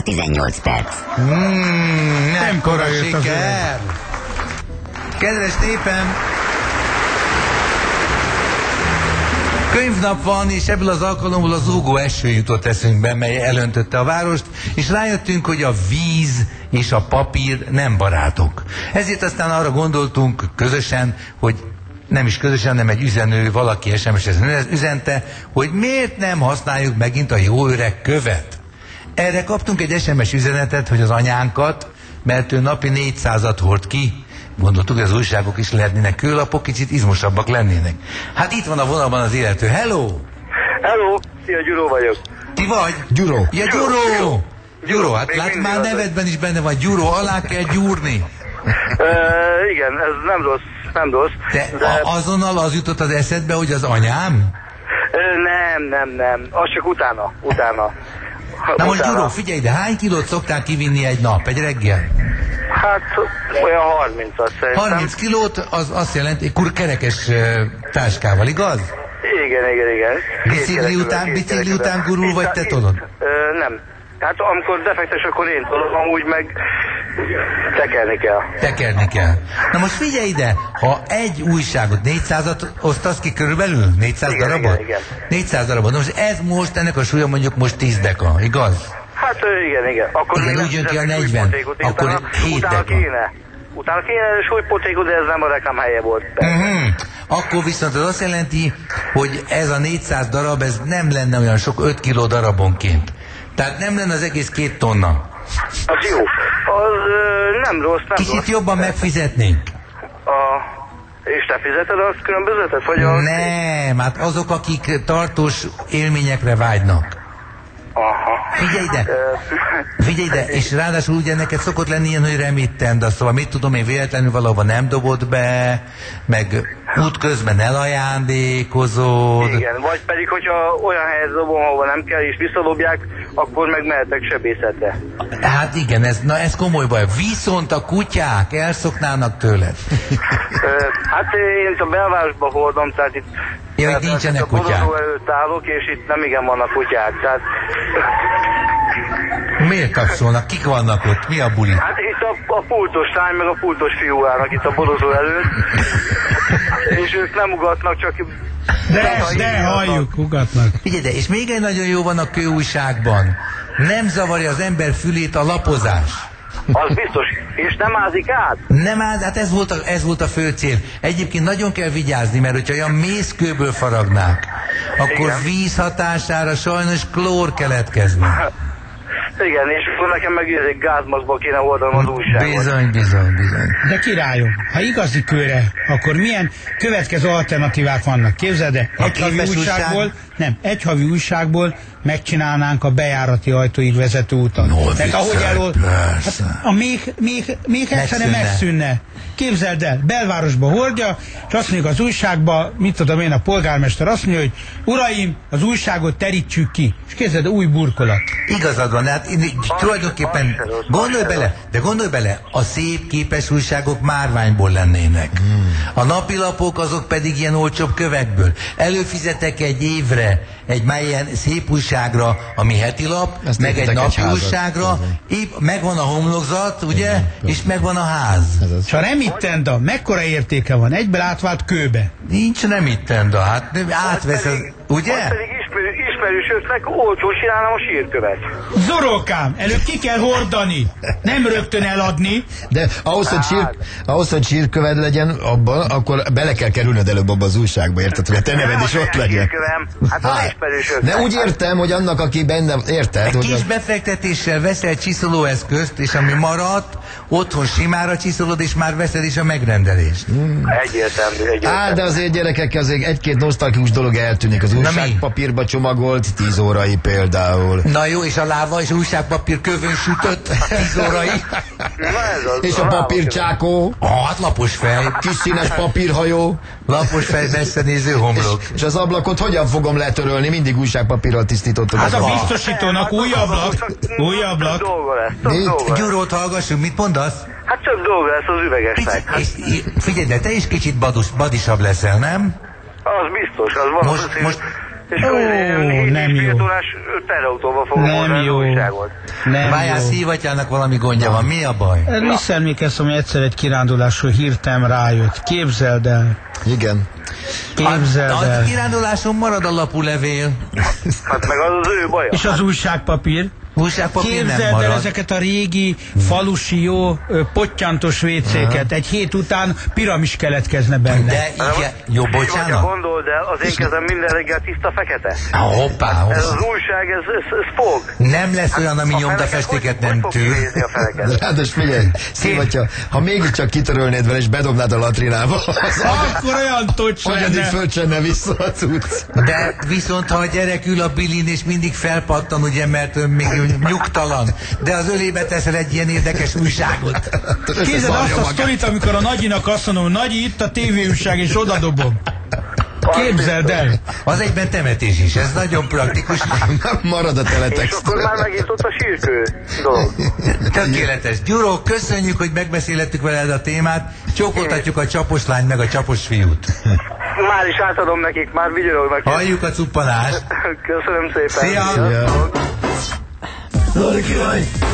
18 perc. Nem kora siker! Kedves népem! Könyvnap van, és ebből az alkalomból az zúgó eső jutott eszünkbe, mely elöntötte a várost, és rájöttünk, hogy a víz és a papír nem barátok. Ezért aztán arra gondoltunk közösen, hogy nem is közösen, hanem egy üzenő, valaki SMS-en üzente, hogy miért nem használjuk megint a jó öreg követ. Erre kaptunk egy SMS üzenetet, hogy az anyánkat, mert ő napi 400-at hord ki, gondoltuk, hogy az újságok is lehetnének kőlapok, kicsit izmosabbak lennének. Hát itt van a vonalban az illető. Hello! Hello! Szia, Gyuro vagyok. Ti vagy? Gyuro. Ja, Gyuro! Gyuro, hát lát, már nevedben is benne van. Gyuro, alá kell gyúrni. Igen, ez nem rossz. De azonnal az jutott az eszedbe, hogy az anyám? Nem. Az csak utána. Na most Gyuro, figyelj, de hány kilót szoktál kivinni egy nap, egy reggel? Hát olyan 30-at szerintem. 30 kilót, az azt jelenti, egy kerekes táskával, igaz? Igen. Bicikli után gurul, vagy te tolod? Nem. Hát amikor defektes, akkor én tolom, amúgy meg tekerni kell. Na most figyelj ide, ha egy újságot, 400-at osztasz ki körülbelül? 400 darabot? Igen. 400 darabot. Na most ez most, ennek a súlya mondjuk most 10 deka, igaz? Hát igen. Akkor igen, úgy jön ki a 40, akkor 7 deka. Utána kéne súlypótékot, de ez nem a reklám helye volt. Akkor viszont az azt jelenti, hogy ez a 400 darab, ez nem lenne olyan sok 5 kiló darabonként. Tehát nem lenne az egész 2 tonna. Az jó. Az nem rossz. Kicsit jobban megfizetnénk. És te fizeted azt különbözetet? Vagy nem, hát azok, akik tartós élményekre vágynak. Aha. Figyelj ide, és ráadásul ugye neked szokott lenni ilyen, hogy remittend, szóval mit tudom én, véletlenül valahova nem dobod be, meg útközben elajándékozod. Igen, vagy pedig, hogyha olyan helyet dobom, ahova nem kell, és visszadobják, akkor meg mehetek sebészetre. Hát igen, ez komoly baj. Viszont a kutyák elszoknának tőled. Hát én itt a belvárosban hordom, tehát itt hogy nincsenek kutyák. A bodozó előtt állok, és itt nem igen vannak kutyák, tehát... Miért tapsolnak? Kik vannak ott? Mi a buli? Hát itt a pultos lány, meg a pultos fiú állnak itt a bodozó előtt, és ők nem ugatnak, csak... De halljuk, ugatnak. Figyelj, de, és még egy nagyon jó van a kőújságban. Nem zavarja az ember fülét a lapozás. Az biztos. És nem ázik át? Nem ázik, hát ez volt a fő cél. Egyébként nagyon kell vigyázni, mert hogyha olyan mészkőből faragnák, akkor igen, víz hatására sajnos klór keletkezne. Igen, és akkor nekem meg egy gázmaszkba kéne oldanom az újságot. Bizony. De királyom, ha igazi kőre, akkor milyen következő alternatívák vannak? Képzeld el, egy havi újságból megcsinálnánk a bejárati ajtóig vezető utat. Tehát ahogy elol, hát még egyszerűen megszűnne. Képzeld el, belvárosba hordja, és azt mondjuk az újságba, mit tudom én, a polgármester azt mondja, hogy uraim, az újságot terítsük ki. És képzeld el, új burkolat. Igazad van, hát tulajdonképpen gondolj bele, a szép képes újságok márványból lennének. A napilapok azok pedig ilyen olcsóbb kövekből. Előfizetek egy évre egy ilyen szép újságra, ami heti lap, meg egy napi újságra, megvan a homlokzat, ugye, és megvan a ház. És a remittenda, mekkora értéke van? Egyből átvált kőbe. Nincs remittenda, hát átvesz az, ugye? Az pedig ismerősöknek olcsó csinálnám a sírkövet. Zorokám, előbb ki kell hordani, nem rögtön eladni. De ahhoz, hogy sírköved legyen abban, akkor bele kell kerülnöd előbb abba az újságba, érted, hogy a te neved is ott legyen. Hát az ismerősöknek. De úgy értem, hogy annak, aki benne, érted? Egy kis befektetéssel veszel csiszolóeszközt, és ami maradt, otthon simára csiszolod, és már veszed is a megrendelést. Egyértelmű. De azért gyerekek, azért egy-két nosztalgikus dolog eltűnik. Az újságpapírba csomagolt 10 órai például. Na jó, és a láva és újságpapír kövön sütött 10 órai. És a papírcsákó. Hát lapos fej. Kis színes papírhajó. Lapos fej, messzenéző homlok. És az ablakot hogyan fogom letörölni? Mindig újságpapírral tisztítottuk. Hát a biztosítónak új ablak. Gyurót hallgassunk, mit mondasz? Hát több dolga lesz az üvegesnek. Figyelj, de te is kicsit badisabb leszel, nem? Az biztos, az van. És olyan nem jó. 7,5 órás terautóba fogom mondani az újságot. Vájás szívatjának valami gondja van, mi a baj? Visszaemlékeztem, hogy egyszer egy kirándulásról hirtelen rájött. Képzeld el. Igen. Képzeld Az el. kiránduláson marad a lapulevél. Hát meg az ő baja. És az újságpapír. Újságpapír nem Képzeld el marad. ezeket a régi, falusi, jó, pottyantos WC-ket. Egy hét után piramis keletkezne benne. De igen, jó, Hogyha bocsánat. gondold el, az én kezem minden reggel tiszta fekete. Hoppá, Ez az újság, ez fog. nem lesz olyan, ami nyomdafestéket nem Hogy tűr. fog kinézni a feleket? Ráadásul figyelj, Szívatja, ha mégiscsak kitörölnéd vele és bedobnád a latrinába, az Akkor olyan tocs agyadik lenne. fölcsenne vissza a cucc. De viszont, ha a gyerek ül a bilin és mindig felpattan, ugye, mert ő még nyugtalan, de az ölébe teszel egy ilyen érdekes újságot. Képzeld azt a sztorit, amikor a Nagyinak azt mondom, Nagyi, itt a tévéújság, és odadobom. Képzeld el. Az egyben temetés is, ez nagyon praktikus. Marad a És teletext. akkor már megint ott a sírkő dolog. Tökéletes. Gyuró, köszönjük, hogy megbeszélettük veled a témát. Csókoltatjuk a csapos lányt meg a csapos fiút. Már is átadom nekik, már vigyorognak. Halljuk a cuppanást. Köszönöm szépen. Szia! Sziasztok. Ja.